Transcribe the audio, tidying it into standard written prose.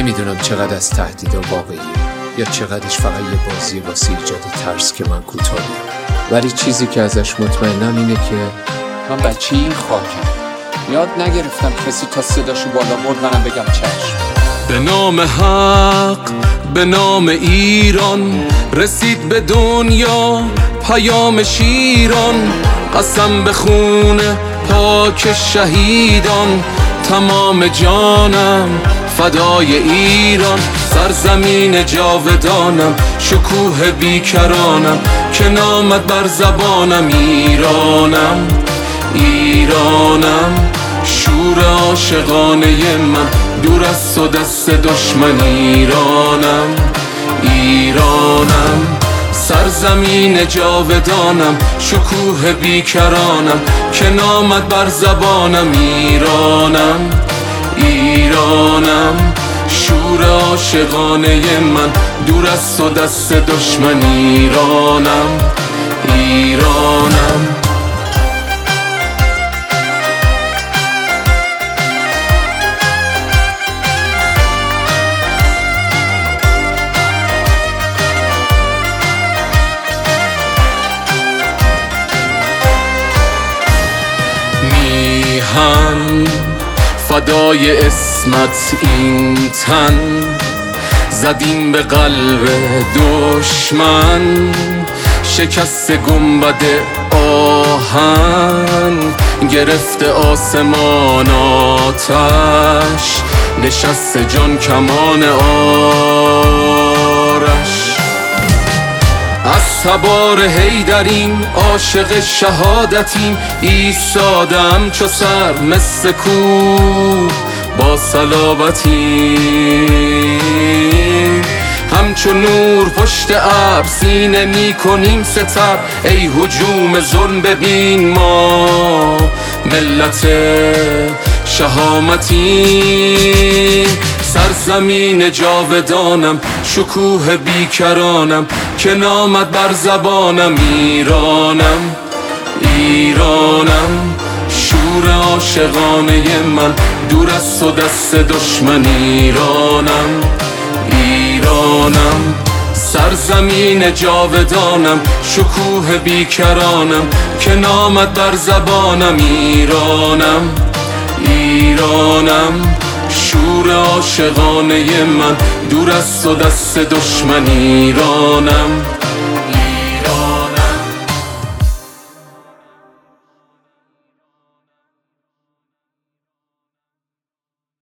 نمیدونم چقدر از تهدیدها واقعیه یا چقدرش فقط یه بازی واسه ایجاد ترس که من کوتاهیم، ولی چیزی که ازش مطمئنم اینه که من بچه این خاکم. یاد نگرفتم کسی تا صداشو بالا برد منم بگم چشم. به نام حق، به نام ایران، رسید به دنیا پیام شیران. قسم به خون پاک شهیدان، تمام جانم فدای ایران. سرزمین جاودانم، شکوه بیکرانم که نامد بر زبانم. ایرانم، ایرانم، شور عاشقانه من، دور از تو دست دشمن. ایرانم، ایرانم، سرزمین جاودانم، شکوه بیکرانم که نامد بر زبانم. ایرانم، ایرانم، شور عاشقانه من، دور از تو دست دشمن. ایرانم، ایرانم. میهن فدای اسمت این تن، زدیم به قلب دشمن. شکست گنبد آهن، گرفته آسمان آتش، نشست جان کمان آرش. از تبار حیدریم، عاشق شهادتیم، ایستادم چو سر مثل کوه با صلابتیم. همچون نور پشت ابر سینه می کنیم ستر. ای هجوم ظلم ببین ما ملت شهامتیم. سرزمین جاودانم، شکوه بیکرانم که نامد بر زبانم. ایرانم، ایرانم، شور عاشقانه من، دور از تو دست دشمن. ایرانم، ایرانم، سرزمین جاودانم، شکوه بیکرانم که نامد بر زبانم. ایرانم، ایرانم، شور عاشقانه من، دور از تو دست دشمن. ایرانم.